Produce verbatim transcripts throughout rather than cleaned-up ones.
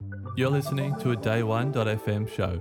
You're listening to a day one dot f m show.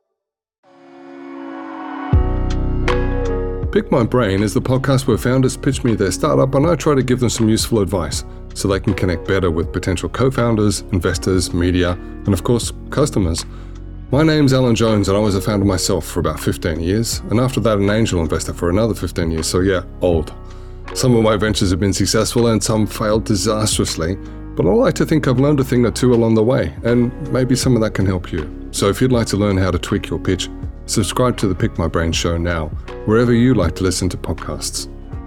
Pick My Brain is the podcast where founders pitch me their startup and I try to give them some useful advice so they can connect better with potential co-founders, investors, media, and of course, customers. My name's Alan Jones and I was a founder myself for about fifteen years, and after that an angel investor for another fifteen years, so yeah, old. Some of my ventures have been successful and some failed disastrously, but I like to think I've learned a thing or two along the way, and maybe some of that can help you. So if you'd like to learn how to tweak your pitch, subscribe to the Pick My Brain show now, wherever you like to listen to podcasts.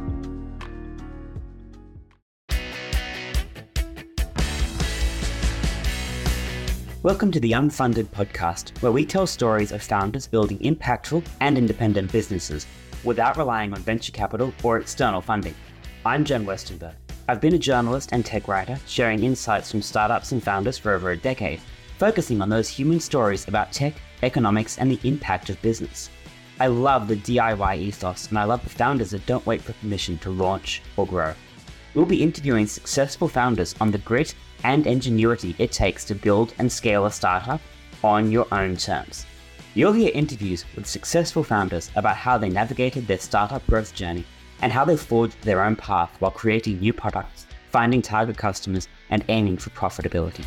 Welcome to the Unfunded podcast, where we tell stories of founders building impactful and independent businesses without relying on venture capital or external funding. I'm Jen Westenberg. I've been a journalist and tech writer, sharing insights from startups and founders for over a decade, focusing on those human stories about tech, economics, and the impact of business. I love the D I Y ethos, and I love the founders that don't wait for permission to launch or grow. We'll be interviewing successful founders on the grit and ingenuity it takes to build and scale a startup on your own terms. You'll hear interviews with successful founders about how they navigated their startup growth journey and how they forged their own path while creating new products, finding target customers, and aiming for profitability.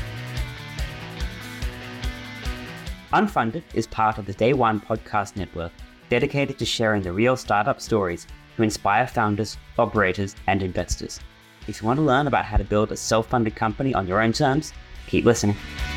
Unfunded is part of the Day One podcast network, dedicated to sharing the real startup stories to inspire founders, operators, and investors. If you want to learn about how to build a self-funded company on your own terms, keep listening.